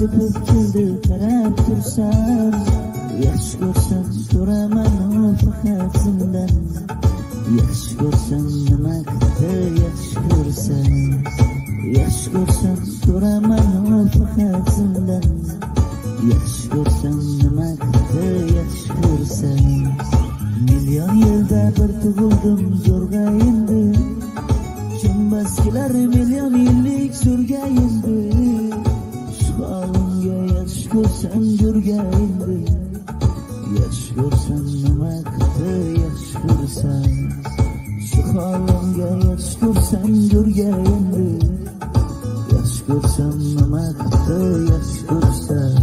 sepib keldi qarab tursam, yaxshi ko'rsam ko'raman faqat sendan. Yaxshi ko'rsam nima qildi, yaxshi ko'rsam, yaxshi ko'rsam ko'raman faqat sendan. Yaxshi ko'rsam nima qildi, yaxshi ko'rsam. Million yilda bir tug'ildim zo'rg'a endi, chumbaskilar million yillik zo'rga endi. Shu holimga yaxshi ko'rsam zo'rga endi. Yaxshi ko'rsam nima qildi, yaxshi ko'rsam. Shu holimga yaxshi ko'rsam zo'rga endi. Yaxshi ko'rsam nima qildi, yaxshi ko'rsam.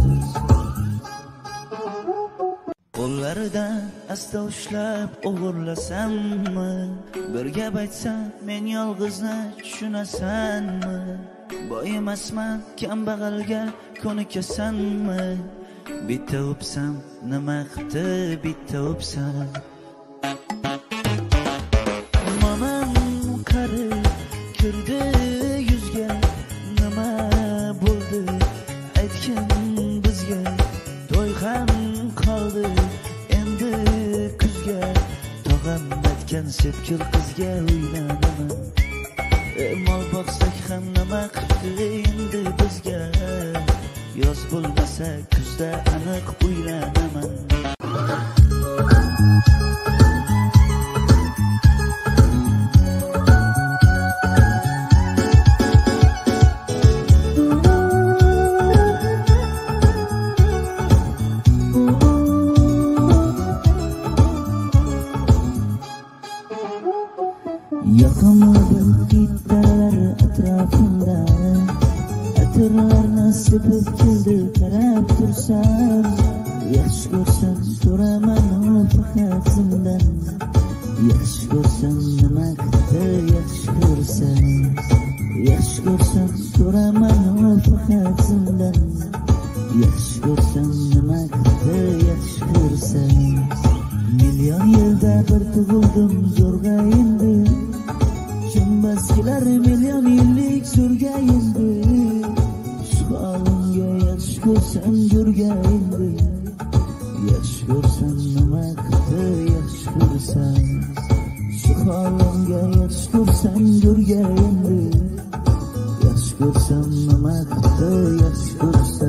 Qo'llaridan asta ushlab o'g'irlasammi? Bir gap aytsam men yolg'izni tushunasanmi? Boy emasman, kambag'alga ko'nikasanmi? Bitta o'psam nima qildi, bitta o'psam. Momam qarib kirdi yuzga, nima bo'ldi aytgin bizga. To'y ham qoldi endi kuzga, tog'am aytgan sepkil qizga uylanaman. Mol boqsak ham nima qildi endi bizga. Yoz bo'lmasa kuzda aniq uylanaman. Yoqimli hidlar atrofimda, atirlarni sepib keldi qarab tursam, yaxshi ko'rsam ko'raman faqat sendan. Yaxshi ko'rsam nima qildi, yaxshi ko'rsam, yaxshi ko'rsam ko'raman faqat sendan. Yaxshi ko'rsam nima qildi, yaxshi ko'rsam. Million yilda bir tug'ildim zo'rg'a endi, chumbaskilar million yillik zo'rga endi. Shu holimga yaxshi ko'rsam zo'rga endi. Yaxshi ko'rsam nima qildi, yaxshi ko'rsam. Shu holimga yaxshi ko'rsam zo'rga endi. Yaxshi ko'rsam nima qildi, yaxshi ko'rsam.